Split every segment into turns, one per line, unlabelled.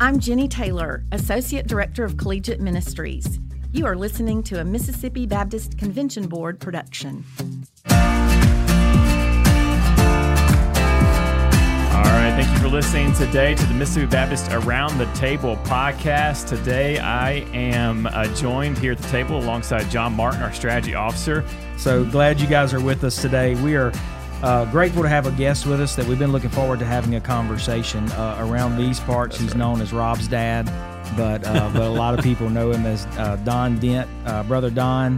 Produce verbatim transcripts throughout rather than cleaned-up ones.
I'm Jenny Taylor, Associate Director of Collegiate Ministries. You are listening to a Mississippi Baptist Convention Board production.
All right, thank you for listening today to the Mississippi Baptist Around the Table podcast. Today I am uh, joined here at the table alongside John Martin, our strategy officer.
So glad you guys are with us today. We are uh, grateful to have a guest with us that we've been looking forward to having a conversation uh, around these parts. That's He's right. known as Rob's dad, but uh, but a lot of people know him as uh, Don Dent. Uh, Brother Don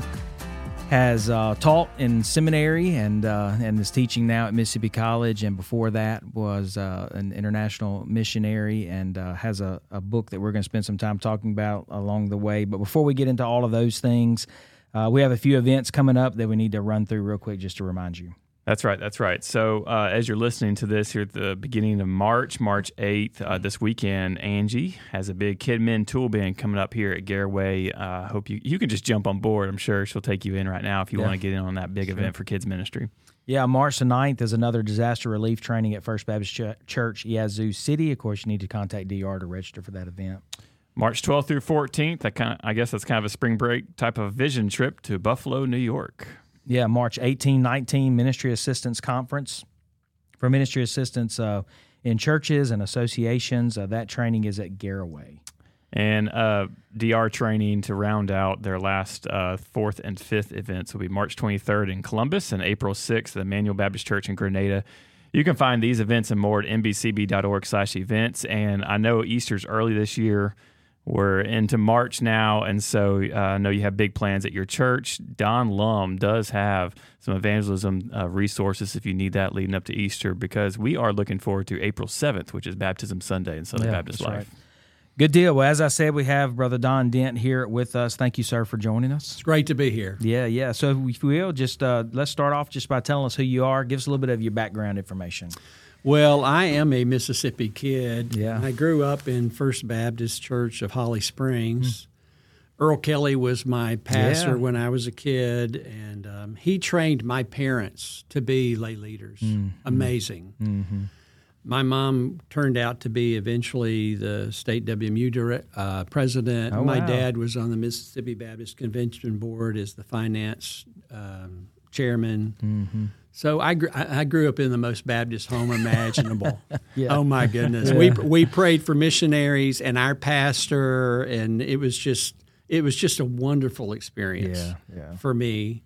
has uh, taught in seminary and uh, and is teaching now at Mississippi College, and before that was uh, an international missionary, and uh, has a, a book that we're going to spend some time talking about along the way. But before we get into all of those things, uh, we have a few events coming up that we need to run through real quick just to remind you.
That's right, that's right. So uh, as you're listening to this here at the beginning of March, March eighth, uh, this weekend, Angie has a big Kid Men Tool Band coming up here at Garaway. I uh, hope you you can just jump on board. I'm sure she'll take you in right now if you yeah. want to get in on that big sure. event for kids ministry.
Yeah, March the ninth is another disaster relief training at First Baptist Ch- Church, Yazoo City. Of course, you need to contact D R to register for that event.
March twelfth through fourteenth, I, kind of, I guess that's kind of a spring break type of vision trip to Buffalo, New York.
Yeah, March eighteenth, nineteenth, Ministry Assistance Conference for Ministry Assistants uh, in churches and associations. Uh, that training is at Garaway.
And uh, D R training to round out their last uh, fourth and fifth events will be March twenty-third in Columbus and April sixth at Emmanuel Baptist Church in Grenada. You can find these events and more at m b c b dot org slash events. And I know Easter's early this year. We're into March now, and so uh, I know you have big plans at your church. Don Lum does have some evangelism uh, resources if you need that leading up to Easter, because we are looking forward to April seventh, which is Baptism Sunday in Southern
yeah,
Baptist
Life.
Right.
Good deal. Well, as I said, we have Brother Don Dent here with us. Thank you, sir, for joining us.
It's great to be here.
Yeah, yeah. So if we will, just uh, let's start off just by telling us who you are. Give us a little bit of your background information.
Well, I am a Mississippi kid.
Yeah.
I grew up in First Baptist Church of Holly Springs. Mm. Earl Kelly was my pastor yeah. when I was a kid, and um, he trained my parents to be lay leaders. Mm. Amazing. Mm-hmm. My mom turned out to be eventually the state W M U direct, uh, president.
Oh,
my
wow.
dad was on the Mississippi Baptist Convention Board as the finance um, chairman. Mm-hmm. So I, gr- I grew up in the most Baptist home imaginable. yeah. Oh, my goodness. Yeah. We we prayed for missionaries and our pastor, and it was just it was just a wonderful experience
yeah, yeah.
for me.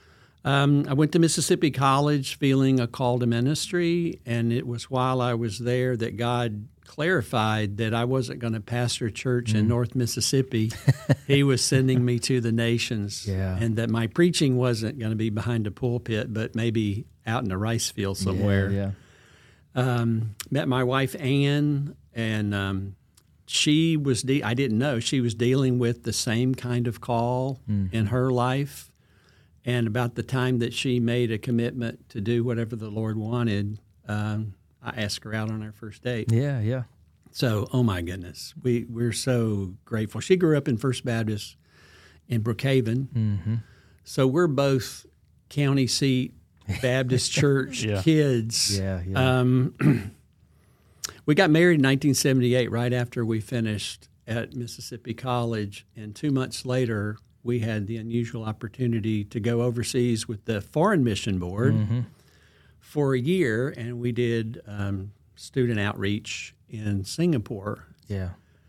Um, I went to Mississippi College feeling a call to ministry, and it was while I was there that God clarified that I wasn't going to pastor a church mm. in North Mississippi. He was sending me to the nations,
yeah.
and that my preaching wasn't going to be behind a pulpit, but maybe out in a rice field somewhere.
Yeah, yeah.
Um, met my wife, Ann, and um, she was, de- I didn't know, she was dealing with the same kind of call mm. in her life. And about the time that she made a commitment to do whatever the Lord wanted, um, I asked her out on our first date.
Yeah, yeah.
So, oh my goodness, we we're so grateful. She grew up in First Baptist in Brookhaven, mm-hmm. so we're both county seat Baptist church
yeah.
kids.
Yeah, yeah.
Um, we got married in nineteen seventy-eight, right after we finished at Mississippi College, and two months later, we had the unusual opportunity to go overseas with the Foreign Mission Board. Mm-hmm. For a year, and we did um, student outreach in Singapore.
Yeah.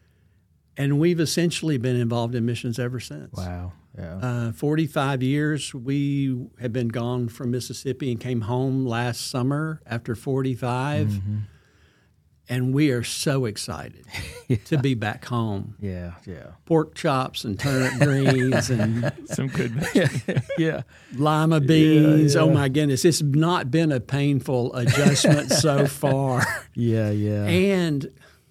And we've essentially been involved in missions ever since.
Wow. Yeah.
Uh, forty-five years. We have been gone from Mississippi and came home last summer after forty-five. Mm-hmm. And we are so excited yeah. to be back home.
Yeah, yeah.
Pork chops and turnip greens and
some good
yeah, yeah.
lima beans.
Yeah, yeah.
Oh my goodness, it's not been a painful adjustment so far.
Yeah, yeah.
And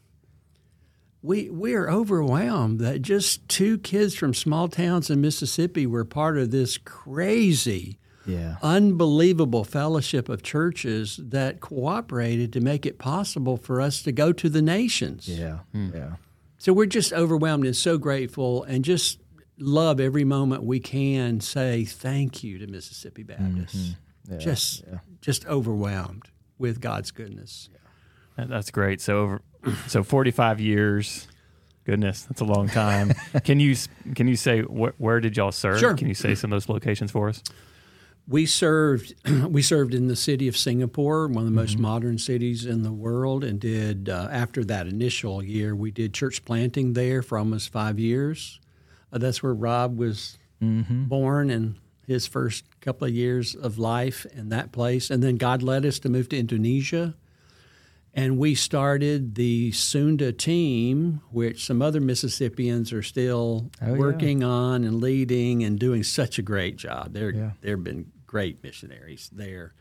we we are overwhelmed that just two kids from small towns in Mississippi were part of this crazy
Yeah.
unbelievable fellowship of churches that cooperated to make it possible for us to go to the nations.
Yeah, mm. yeah.
So we're just overwhelmed and so grateful, and just love every moment we can say thank you to Mississippi Baptist.
Mm-hmm. Yeah,
just,
yeah.
just overwhelmed with God's goodness.
Yeah. That's great. So over, so forty-five years. Goodness, that's a long time. Can you can you say wh- where did y'all serve?
Sure.
Can you say some of those locations for us?
We served we served in the city of Singapore, one of the most mm-hmm. modern cities in the world, and did uh, after that initial year, we did church planting there for almost five years. Uh, that's where Rob was mm-hmm. born and his first couple of years of life in that place. And then God led us to move to Indonesia. And we started the Sunda team, which some other Mississippians are still oh, working yeah. on and leading and doing such a great job. They're, yeah. They've been great missionaries there.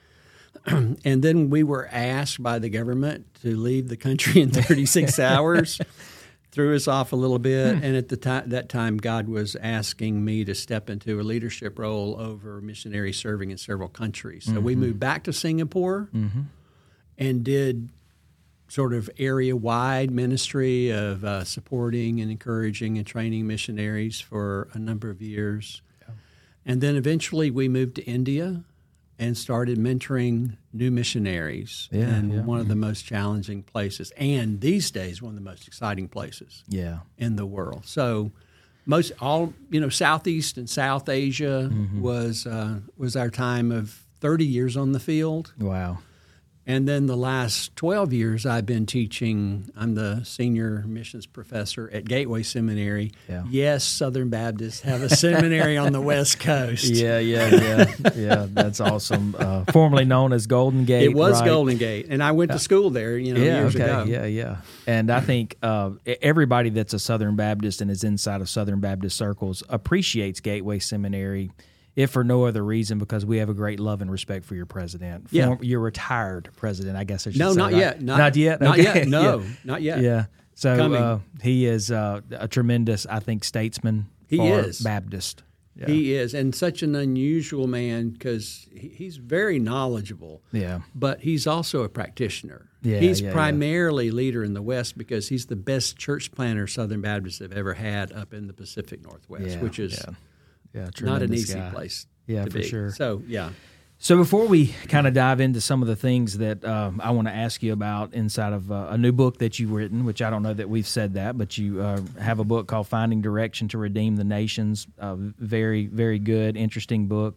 And then we were asked by the government to leave the country in thirty-six hours, threw us off a little bit. And at the time, that time, God was asking me to step into a leadership role over missionary serving in several countries. So mm-hmm. we moved back to Singapore mm-hmm. and did sort of area-wide ministry of uh, supporting and encouraging and training missionaries for a number of years. Yeah. And then eventually we moved to India and started mentoring new missionaries yeah, in yeah. one of the most challenging places, and these days one of the most exciting places
yeah.
in the world. So most all, you know, Southeast and South Asia mm-hmm. was uh, was our time of thirty years on the field.
Wow.
And then the last twelve years, I've been teaching. I'm the senior missions professor at Gateway Seminary. Yeah. Yes, Southern Baptists have a seminary on the West Coast.
Yeah, yeah, yeah, yeah. That's awesome. Uh, formerly known as Golden Gate.
It was
right?
Golden Gate, and I went to school there. You know,
yeah,
years
okay.
ago.
Yeah, yeah. And I think uh, everybody that's a Southern Baptist and is inside of Southern Baptist circles appreciates Gateway Seminary, if for no other reason, because we have a great love and respect for your president.
Yeah.
Form, your retired president, I guess I should
no,
say.
No, not
right?
yet. Not,
not yet?
Not
okay.
yet. No,
yeah.
not yet.
Yeah. So uh, he is uh, a tremendous, I think, statesman
he
for
is.
Baptist. Yeah.
He is, and such an unusual man because he's very knowledgeable.
Yeah.
But he's also a practitioner.
Yeah,
he's
yeah,
primarily
yeah.
leader in the West because he's the best church planter Southern Baptists have ever had up in the Pacific Northwest,
yeah,
which is
yeah. Yeah,
not an easy
guy.
place.
Yeah,
to
for
be.
sure.
So, yeah.
So before we kind of dive into some of the things that um, I want to ask you about inside of uh, a new book that you've written, which I don't know that we've said that, but you uh, have a book called Finding Direction to Redeem the Nations. Uh, very, very good, interesting book.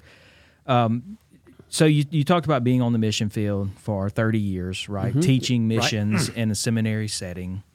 Um, so you, you talked about being on the mission field for thirty years, right? Mm-hmm. Teaching missions right. in a seminary setting.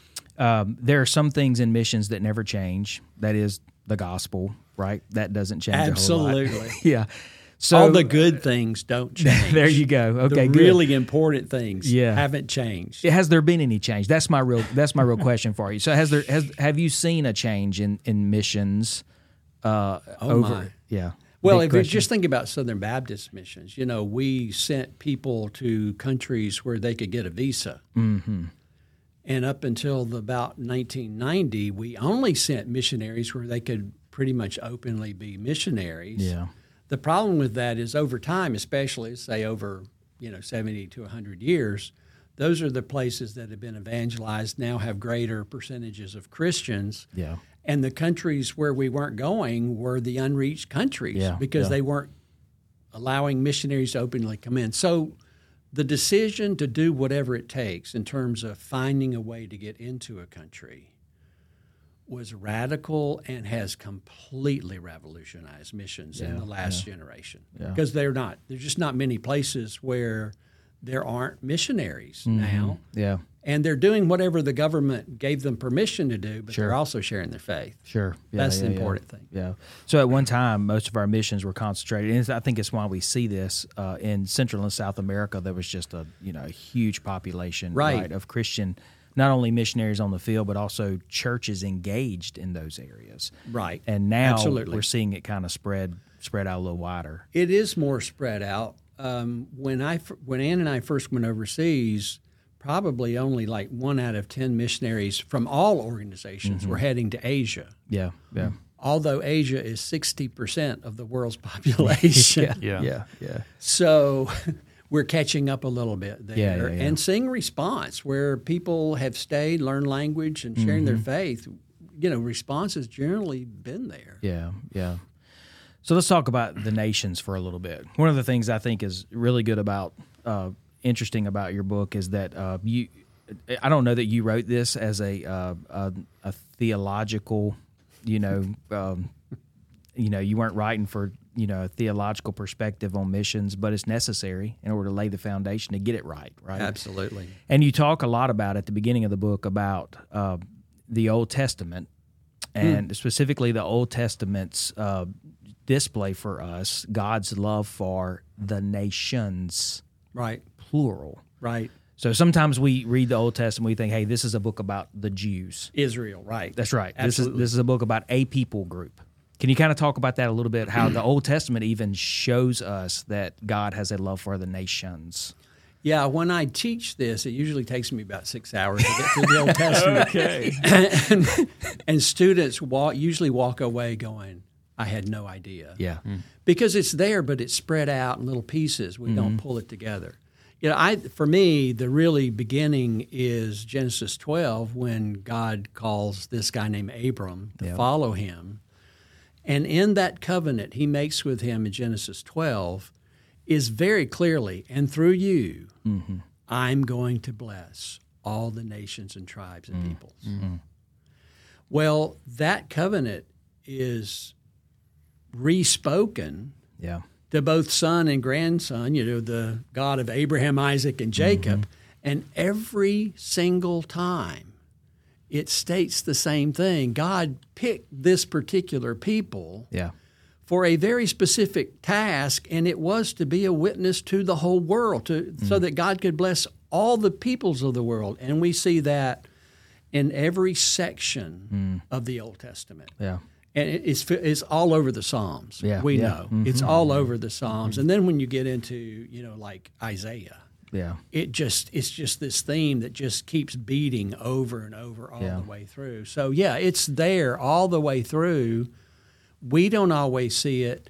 Um, there are some things in missions that never change. That is the gospel, right? That doesn't change
Absolutely.
a whole lot. yeah. So,
all the good things don't change.
There you go. Okay,
the
good.
really important things
yeah.
haven't changed.
Has there been any change? That's my real. That's my real question for you. So, has there has have you seen a change in in missions? Uh,
oh
over,
my.
Yeah.
Well,
Big
if
question.
you just think about Southern Baptist missions, you know, we sent people to countries where they could get a visa.
Mm-hmm.
And up until the, about nineteen ninety, we only sent missionaries where they could pretty much openly be missionaries.
Yeah.
The problem with that is over time, especially say over, you know, seventy to one hundred years, those are the places that have been evangelized now have greater percentages of Christians.
Yeah.
And the countries where we weren't going were the unreached countries
yeah.
because
yeah.
they weren't allowing missionaries to openly come in. So the decision to do whatever it takes in terms of finding a way to get into a country was radical and has completely revolutionized missions
yeah,
in the last
yeah.
generation.
Yeah.
Because they're not, there's just not many places where there aren't missionaries
mm-hmm.
now.
Yeah.
And they're doing whatever the government gave them permission to do, but
sure.
they're also sharing their faith.
Sure. Yeah,
That's
yeah,
the important
yeah.
thing.
Yeah. So at one time, most of our missions were concentrated, and I think it's why we see this uh, in Central and South America. There was just a you know a huge population
right.
right, of Christian, not only missionaries on the field, but also churches engaged in those areas.
Right.
And now
Absolutely.
we're seeing it kind of spread spread out a little wider.
It is more spread out. Um, when I when Ann and I first went overseas, probably only like one out of ten missionaries from all organizations mm-hmm. were heading to Asia.
Yeah, yeah.
Although Asia is sixty percent of the world's population.
yeah, yeah, yeah, yeah.
So we're catching up a little bit there
yeah, yeah, yeah.
and seeing response where people have stayed, learned language, and sharing
mm-hmm.
their faith. You know, response has generally been there.
Yeah, yeah. So let's talk about the nations for a little bit. One of the things I think is really good about, uh, interesting about your book is that uh, you I don't know that you wrote this as a uh, a, a theological, you know, um, you know, you weren't writing for, you know, a theological perspective on missions, but it's necessary in order to lay the foundation to get it right, right?
Absolutely.
And you talk a lot about at the beginning of the book about uh, the Old Testament, and mm. specifically the Old Testament's uh, display for us God's love for the nations,
right?
Plural,
right.
So sometimes we read the Old Testament, we think, hey, this is a book about the Jews.
Israel, right.
That's right.
Absolutely.
This is this is a book about a people group. Can you kind of talk about that a little bit, how the Old Testament even shows us that God has a love for the nations?
Yeah, when I teach this, it usually takes me about six hours to get through the Old Testament.
Okay.
and, and students walk, usually walk away going, I had no idea.
Yeah. Mm.
Because it's there, but it's spread out in little pieces. We mm-hmm. don't pull it together. You know, I for me, the really beginning is Genesis twelve, when God calls this guy named Abram to yep. follow him. And in that covenant he makes with him in Genesis twelve is very clearly, and through you, mm-hmm. I'm going to bless all the nations and tribes and mm-hmm. peoples. Mm-hmm. Well, that covenant is re-spoken
yeah.
to both son and grandson, you know, the God of Abraham, Isaac, and Jacob. Mm-hmm. And every single time it states the same thing. God picked this particular people
yeah.
for a very specific task, and it was to be a witness to the whole world, to mm-hmm. so that God could bless all the peoples of the world. And we see that in every section mm. of the Old Testament.
Yeah.
And it's it's all over the Psalms.
Yeah,
we
yeah.
know
Mm-hmm.
it's all over the Psalms. Mm-hmm. And then when you get into, you know, like Isaiah,
yeah,
it just it's just this theme that just keeps beating over and over all
yeah.
the way through. So yeah, it's there all the way through. We don't always see it,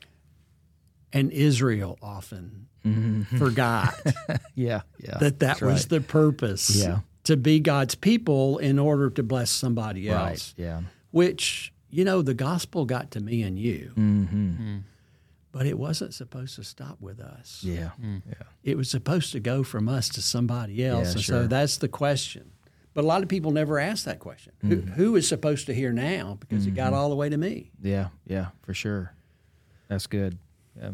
and Israel often mm-hmm. forgot.
yeah, yeah,
that that was
right.
the purpose.
Yeah.
To be God's people in order to bless somebody else.
Right. Yeah,
which. You know, the gospel got to me and you,
mm-hmm. mm.
but it wasn't supposed to stop with us.
Yeah, mm. yeah.
It was supposed to go from us to somebody else,
yeah,
and
sure.
so that's the question. But a lot of people never ask that question. Mm-hmm. Who, who is supposed to hear now? Because mm-hmm. it got all the way to me.
Yeah, yeah, for sure. That's good. Yeah.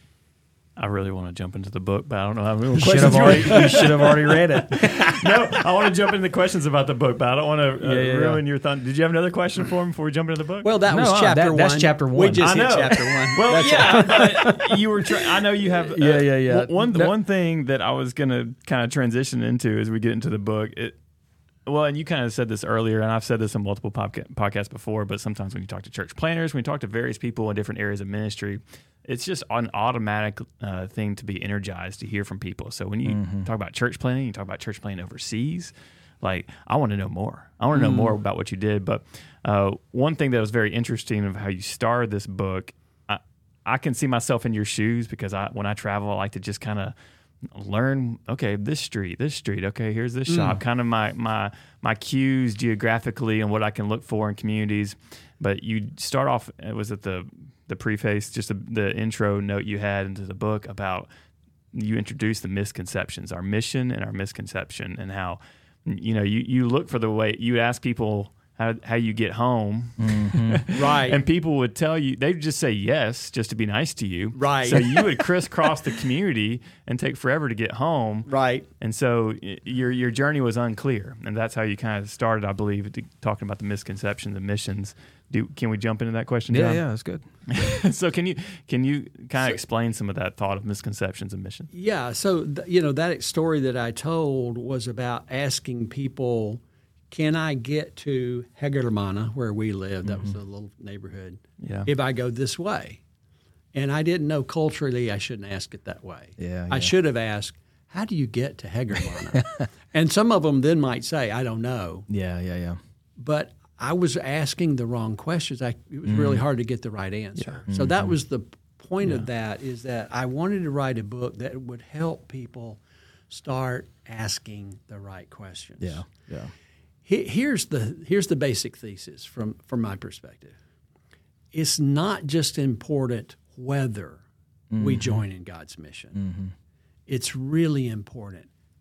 I really want to jump into the book, but I don't know how many
You
questions
should have already, you should have already read it.
No, I want to jump into the questions about the book, but I don't want to uh,
yeah, yeah,
ruin
yeah.
your thunder. Did you have another question for him before we jump into the book?
Well, that
no,
was
uh,
chapter
that,
one.
That's chapter one.
We just
I know.
hit chapter one.
Well,
that's
yeah, but you were. Try- I know you have. Uh,
Yeah, yeah, yeah.
One
No.
one thing that I was going to kind of transition into as we get into the book. It, well, and you kind of said this earlier, and I've said this on multiple podca- podcasts before, but sometimes when you talk to church planners, when you talk to various people in different areas of ministry, it's just an automatic uh, thing to be energized to hear from people. So when you mm-hmm. talk about church planning, you talk about church planning overseas, like, I want to know more. I want to know mm. more about what you did. But uh, one thing that was very interesting of how you started this book, I, I can see myself in your shoes because I when I travel, I like to just kind of learn, okay, this street, this street, okay, here's this mm. shop, kind of my my my cues geographically and what I can look for in communities. But you start off, it was at the the preface, just the, the intro note you had into the book about, you introduced the misconceptions, our mission and our misconception, and how, you know, you, you look for the way, you would ask people how how you get home.
Mm-hmm.
Right.
And people would tell you, they'd just say yes, just to be nice to you.
Right.
So you would crisscross the community and take forever to get home.
Right.
And so y- your your journey was unclear. And that's how you kind of started, I believe, to, talking about the misconceptions, the missions. Do, can we jump into that question, John?
Yeah, yeah, that's good.
So can you can you kind of so, explain some of that thought of misconceptions and mission?
Yeah. So, th- you know, that story that I told was about asking people, can I get to Hegermana, where we live? That mm-hmm. was a little neighborhood.
Yeah.
If I go this way. And I didn't know culturally I shouldn't ask it that way.
Yeah,
I
yeah.
should have asked, how do you get to Hegermana? And some of them then might say, I don't know.
Yeah, yeah, yeah.
But I was asking the wrong questions. I, it was mm. really hard to get the right answer.
Yeah.
So
Mm-hmm.
that was the point
Yeah.
of that, is that I wanted to write a book that would help people start asking the right questions.
Yeah, yeah.
He, here's the here's the basic thesis from, from my perspective. It's not just important whether mm-hmm. we join in God's mission.
Mm-hmm.
It's really important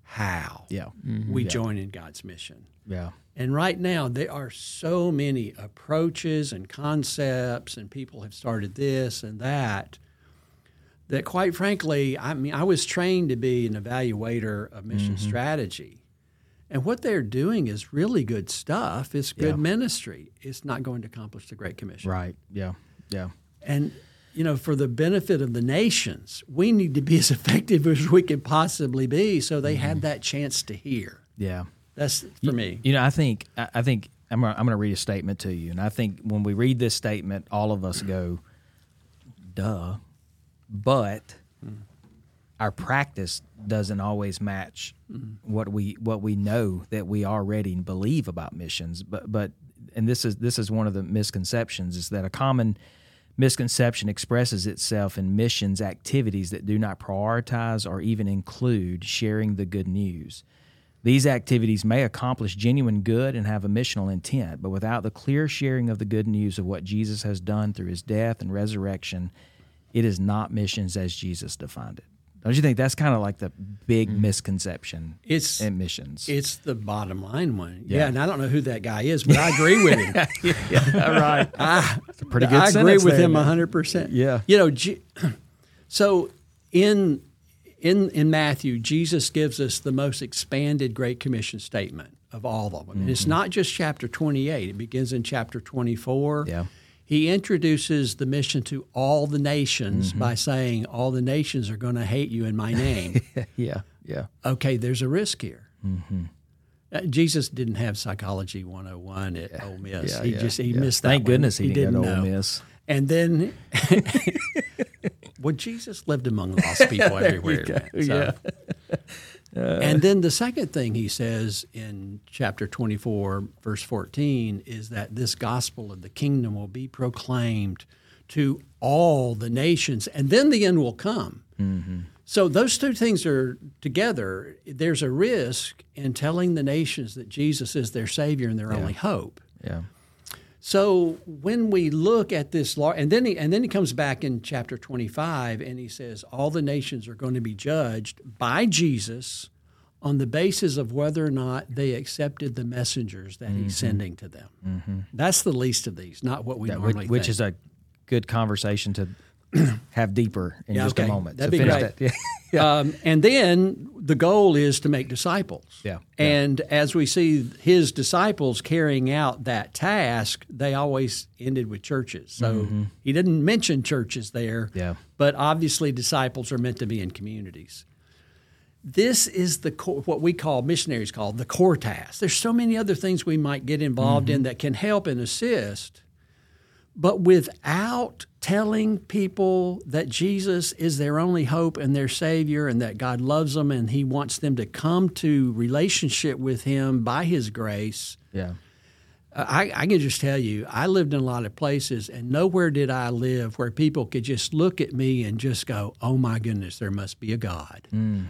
how
Yeah.
we
Yeah.
join in God's mission.
Yeah.
And right now, there are so many approaches and concepts, and people have started this and that, that quite frankly, I mean, I was trained to be an evaluator of mission
Mm-hmm.
strategy. And what they're doing is really good stuff. It's good
Yeah.
ministry. It's not going to accomplish the Great Commission.
Right. Yeah. Yeah.
And, you know, for the benefit of the nations, we need to be as effective as we can possibly be so they have that chance to hear.
Yeah.
That's for me.
You know, I think I I think I'm gonna, I'm going to read a statement to you, and I think when we read this statement, all of us go, "Duh," but our practice doesn't always match what we what we know that we already believe about missions. But but and this is this is one of the misconceptions, is that a common misconception expresses itself in missions activities that do not prioritize or even include sharing the good news. These activities may accomplish genuine good and have a missional intent, but without the clear sharing of the good news of what Jesus has done through his death and resurrection, it is not missions as Jesus defined it. Don't you think that's kind of like the big misconception
It's
in missions?
It's the bottom line one.
Yeah.
Yeah, and I don't know who that guy is, but I agree with him.
yeah, right.
I,
It's a pretty good
I agree
sentence
with
there,
him
man.
one hundred percent.
Yeah.
You know, G- so in in in Matthew, Jesus gives us the most expanded Great Commission statement of all of them. And it's not just chapter twenty-eight. It begins in chapter twenty-four.
Yeah.
He introduces the mission to all the nations by saying, all the nations are going to hate you in my name.
yeah, yeah.
Okay, there's a risk here. Uh, Jesus didn't have Psychology one oh one at Ole Miss.
Yeah,
he
yeah,
just he
yeah.
missed that
Thank
one.
goodness he, didn't
didn't
go to Ole
know.
Miss.
And then, well, Jesus lived among lost people everywhere. Man. So- and then the second thing he says in chapter twenty-four, verse fourteen, is that this gospel of the kingdom will be proclaimed to all the nations, and then the end will come. So those two things are together. There's a risk in telling the nations that Jesus is their Savior and their only hope.
Yeah.
So when we look at this law, and then he and then he comes back in chapter twenty-five, and he says all the nations are going to be judged by Jesus on the basis of whether or not they accepted the messengers that he's sending to them. Mm-hmm. That's the least of these, not what we
Yeah,
normally
which, which
think.
is a good conversation to have deeper in
Yeah,
just
okay.
a moment.
That'd
So
be
finish
great.
that. Yeah.
Um, and then the goal is to make disciples.
Yeah, yeah.
And as we see his disciples carrying out that task, they always ended with churches. So he didn't mention churches there,
Yeah.
but obviously disciples are meant to be in communities. This is the core, what we call, missionaries call the core task. There's so many other things we might get involved in that can help and assist, but without telling people that Jesus is their only hope and their Savior, and that God loves them and he wants them to come to relationship with him by his grace,
Yeah.
I, I can just tell you, I lived in a lot of places, and nowhere did I live where people could just look at me and just go, oh my goodness, there must be a God.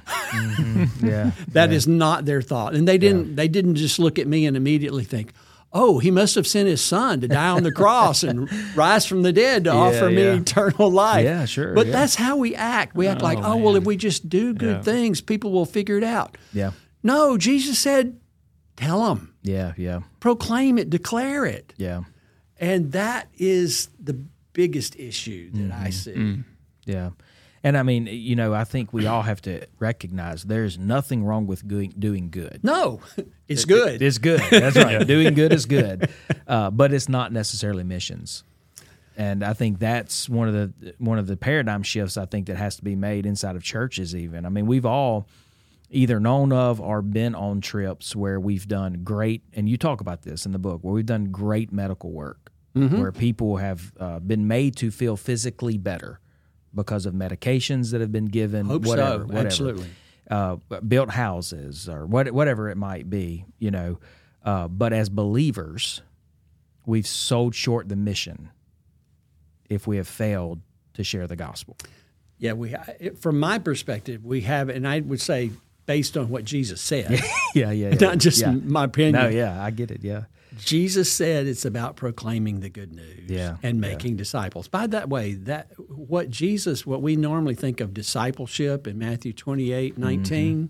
Yeah.
That is not their thought. And they didn't they didn't just look at me and immediately think, oh, he must have sent his son to die on the cross and rise from the dead to
Yeah,
offer me
yeah.
eternal life.
Yeah, sure,
But
yeah.
that's how we act. We act like, oh, well, if we just do good
Yeah.
things, people will figure it out.
Yeah.
No, Jesus said, tell them,
Yeah. Yeah.
proclaim it, declare it.
Yeah.
And that is the biggest issue that
Mm-hmm.
I see.
Yeah. And I mean, you know, I think we all have to recognize there's nothing wrong with doing, doing good.
No, it's good.
It's good. That's right. Doing good is good, uh, but it's not necessarily missions. And I think that's one of the one of the paradigm shifts I think that has to be made inside of churches. Even I mean, we've all either known of or been on trips where we've done great, and you talk about this in the book, where we've done great medical work, where people have uh, been made to feel physically better because of medications that have been given.
Hope so.
whatever, whatever.
Absolutely.
Uh, built houses or what, whatever it might be, you know. Uh, but as believers, we've sold short the mission if we have failed to share the gospel.
Yeah, we. From my perspective, we have, and I would say, based on what Jesus said,
yeah, yeah, yeah.
not just
yeah.
my opinion.
No, yeah, I get it. Yeah,
Jesus said it's about proclaiming the good news
Yeah,
and making disciples. By that way, that what Jesus, what we normally think of discipleship in Matthew twenty-eight nineteen,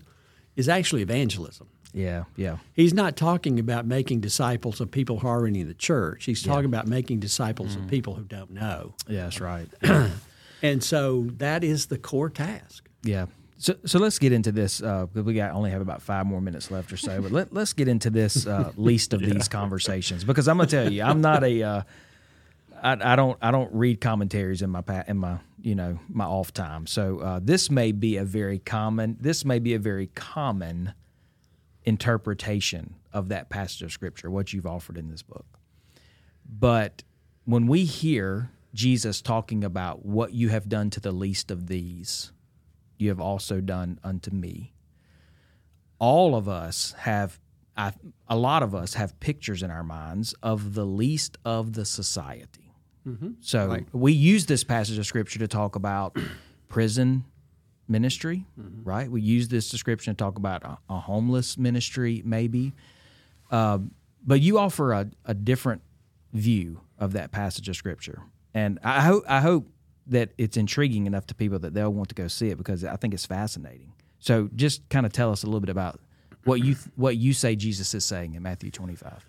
is actually evangelism.
Yeah, yeah.
He's not talking about making disciples of people who are already in the church. He's talking yeah. about making disciples mm. of people who don't know.
Yeah, that's right.
And so that is the core task.
Yeah. So so let's get into this, uh, because we got only have about five more minutes left or so. But let, let's get into this uh, least of yeah. these conversations, because I'm going to tell you, I'm not a, uh, I, I don't I don't read commentaries in my in my you know my off time. So uh, this may be a very common this may be a very common interpretation of that passage of Scripture, what you've offered in this book. But when we hear Jesus talking about what you have done to the least of these, you have also done unto me. All of us have, I, a lot of us have pictures in our minds of the least of the society. Mm-hmm. So right. we use this passage of Scripture to talk about prison ministry, mm-hmm. right? We use this description to talk about a, a homeless ministry, maybe. Uh, but you offer a, a different view of that passage of Scripture. And I hope I hope that it's intriguing enough to people that they'll want to go see it, because I think it's fascinating. So just kind of tell us a little bit about what you what you say Jesus is saying in Matthew twenty-five.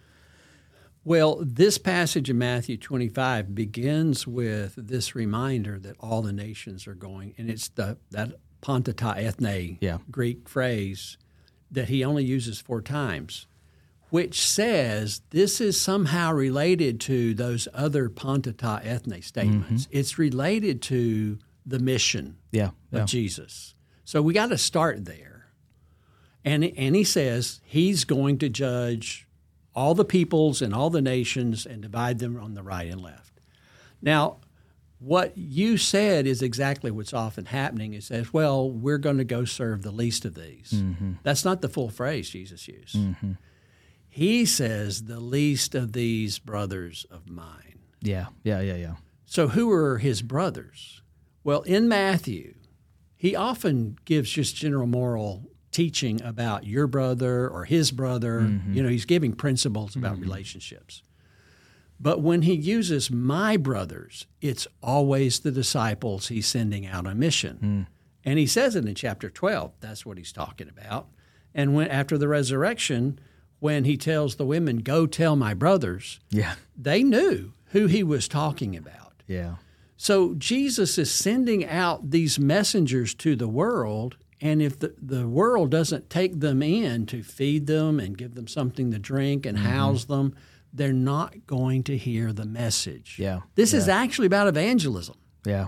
Well, this passage in Matthew twenty-five begins with this reminder that all the nations are going, and it's the that panta ta ethne
yeah.
Greek phrase that he only uses four times, which says this is somehow related to those other panta ta ethne statements. Mm-hmm. It's related to the mission
yeah,
of
yeah.
Jesus. So we got to start there. And, and he says he's going to judge all the peoples and all the nations and divide them on the right and left. Now, what you said is exactly what's often happening. It says, well, we're going to go serve the least of these. Mm-hmm. That's not the full phrase Jesus used. Mm-hmm. He says, the least of these brothers of mine.
Yeah, yeah, yeah, yeah.
So who are his brothers? Well, in Matthew, he often gives just general moral teaching about your brother or his brother. Mm-hmm. You know, he's giving principles about mm-hmm. relationships. But when he uses my brothers, it's always the disciples he's sending out on mission. Mm. And he says it in chapter twelve. That's what he's talking about. And when after the resurrection, when he tells the women, go tell my brothers,
yeah,
they knew who he was talking about.
Yeah.
So Jesus is sending out these messengers to the world, and if the, the world doesn't take them in to feed them and give them something to drink and mm-hmm. house them, they're not going to hear the message.
Yeah.
This
yeah.
is actually about evangelism.
Yeah.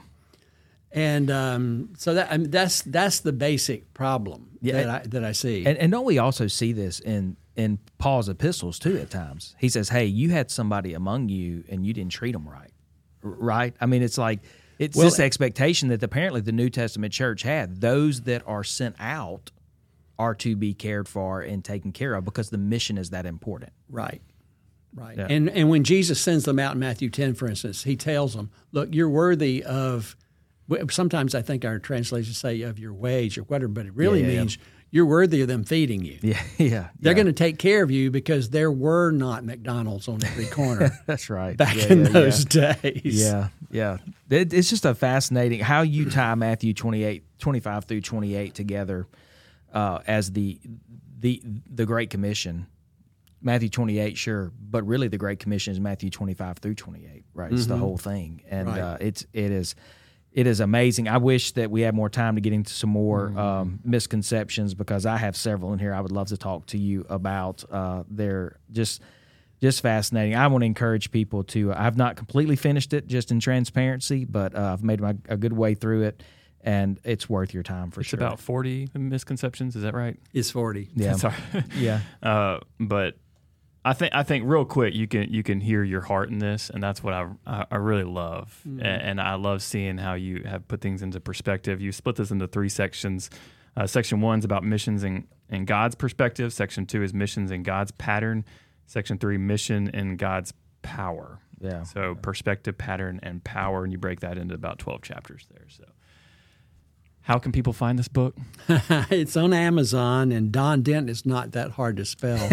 And um, so that I mean, that's that's the basic problem yeah. that I that I see.
And, and don't we also see this in in Paul's epistles too at times? He says, hey, you had somebody among you and you didn't treat them right. Right? I mean, it's like, it's well, this expectation that apparently the New Testament church had. Those that are sent out are to be cared for and taken care of because the mission is that important.
Right. Right. Yeah. And and when Jesus sends them out in Matthew ten, for instance, he tells them, look, you're worthy of, sometimes I think our translations say of your wage or whatever, but it really yeah, yeah, means yeah. you're worthy of them feeding you.
Yeah, yeah.
They're
yeah.
going to take care of you because there were not McDonald's on every corner.
That's right.
Back
yeah,
in
yeah,
those
yeah.
days.
Yeah, yeah. It, it's just a fascinating, how you tie Matthew twenty-eight, twenty-five through twenty-eight together uh, as the the the Great Commission. Matthew twenty-eight, sure, but really the Great Commission is Matthew twenty-five through twenty-eight, right? It's mm-hmm. the whole thing, and
right.
uh, it's it is it is amazing. I wish that we had more time to get into some more mm-hmm. um, misconceptions, because I have several in here I would love to talk to you about. Uh, they're just just fascinating. I want to encourage people to. I have not completely finished it, just in transparency, but uh, I've made my, a good way through it. And it's worth your time for
it's
sure.
It's about forty misconceptions. Is that right?
It's forty.
Yeah.
Sorry.
yeah.
Uh, but I think I think real quick you can you can hear your heart in this, and that's what I I, I really love, mm. and, and I love seeing how you have put things into perspective. You split this into three sections. Uh, section one is about missions in, in God's perspective. Section two is missions in God's pattern. Section three, mission in God's power.
Yeah.
So perspective, pattern, and power, and you break that into about twelve chapters there. So How can people find this book?
It's on Amazon, and Don Dent is not that hard to spell.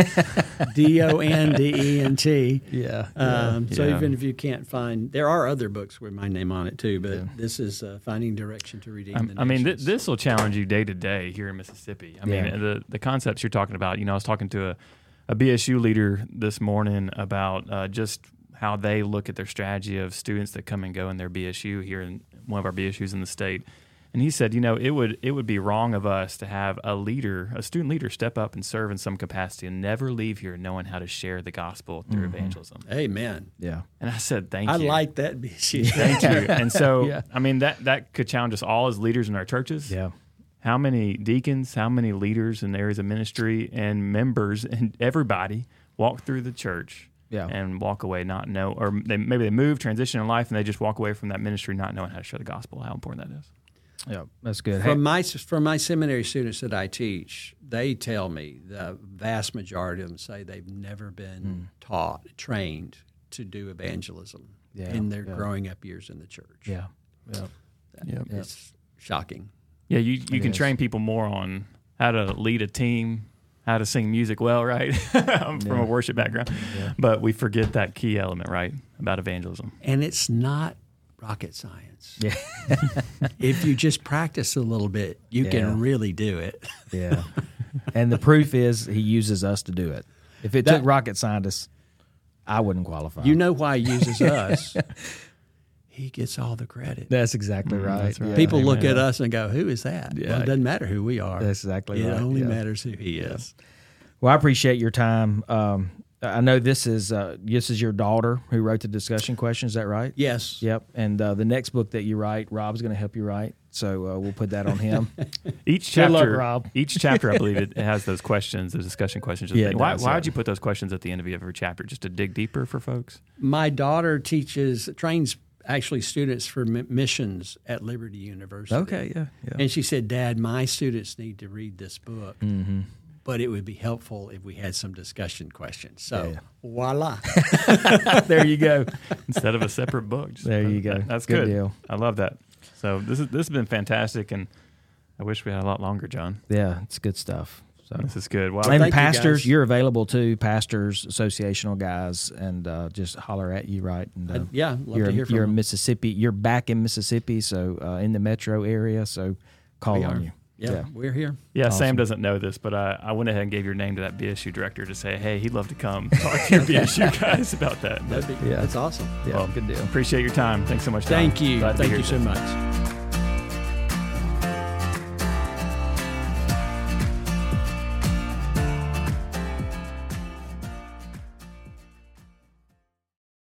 D O N D E N T.
Yeah.
Um,
yeah.
So
Yeah.
even if you can't find, there are other books with my name on it too, but
Yeah.
this is uh, Finding Direction to Redeem
Um,
the
I mean, th-
Nations.
this will challenge you day to day here in Mississippi. I
Yeah.
mean, the the concepts you're talking about. You know, I was talking to a, a B S U leader this morning about uh, just how they look at their strategy of students that come and go in their B S U here in one of our B S Us in the state. And he said, you know, it would it would be wrong of us to have a leader, a student leader, step up and serve in some capacity and never leave here knowing how to share the gospel through
Mm-hmm.
evangelism.
Yeah.
Amen.
And I said, thank
I
you.
like that. B S U.
Thank you. And so,
Yeah.
I mean, that, that could challenge us all as leaders in our churches.
Yeah.
How many deacons, how many leaders in areas of ministry and members and everybody walk through the church
Yeah.
and walk away not know, or they, maybe they move, transition in life, and they just walk away from that ministry not knowing how to share the gospel, how important that is.
Yeah. That's good. Hey,
From my from my seminary students that I teach, they tell me the vast majority of them say they've never been taught, trained to do evangelism
Yeah,
in their
yeah.
growing up years in the church.
yeah. Yeah.
Yep.
It's shocking.
Yeah, you, you
It
can
is.
train people more on how to lead a team, how to sing music well, right? I'm from
Yeah.
a worship background.
Yeah.
But we forget that key element, right, about evangelism.
And it's not rocket science.
Yeah.
If you just practice a little bit, you
Yeah.
can really do it.
Yeah. And the proof is he uses us to do it. If it
That-
took rocket scientists, I wouldn't qualify.
You know why he uses us. He gets all the credit.
That's exactly
Mm,
right.
that's right.
Yeah.
People look
Amen.
at us and go, who is that?
Yeah.
Well, it doesn't matter who we are.
That's exactly
it
right.
only
Yeah.
matters who he is.
Well, I appreciate your time. Um, I know this is uh, this is your daughter who wrote the discussion question. Is that right?
Yes.
Yep. And uh, the next book that you write, Rob's going to help you write. So uh, we'll put that on him.
Each
Good luck,
chapter,
Rob.
each chapter, I believe, it has those questions, those discussion questions.
Yeah, it
why
does,
why
yeah.
would you put those questions at the end of every chapter, just to dig deeper for folks?
My daughter teaches, trains actually students for mi- missions at Liberty University.
Okay. Yeah. Yeah.
And she said, Dad, my students need to read this book,
Mm-hmm.
but it would be helpful if we had some discussion questions. So,
Yeah.
voila.
There you go.
Instead of a separate book. Just-
There you go.
that- that's
Good
good.
deal.
I love that. So this is this has been fantastic, and I wish we had a lot longer, John.
Yeah, it's good stuff. So.
This is good. Well,
And
thank you,
pastors,
guys.
you are available too. Pastors, associational guys, and uh, just holler at you, right? And, uh,
Uh, yeah, love
you're
to hear from
you're in
them.
Mississippi. You're back in Mississippi, so uh, in the metro area. So call
We
on
are.
you.
Yeah, we're here.
yeah,
Awesome.
Sam doesn't know this, but I, I went ahead and gave your name to that B S U director to say, hey, he'd love to come talk to your B S U guys about that. But
That'd be,
Yeah.
That's awesome.
Yeah,
Well,
good deal.
appreciate your time. Thanks so much, John.
Thank you.
Glad to be
Thank
here
you so
today.
much.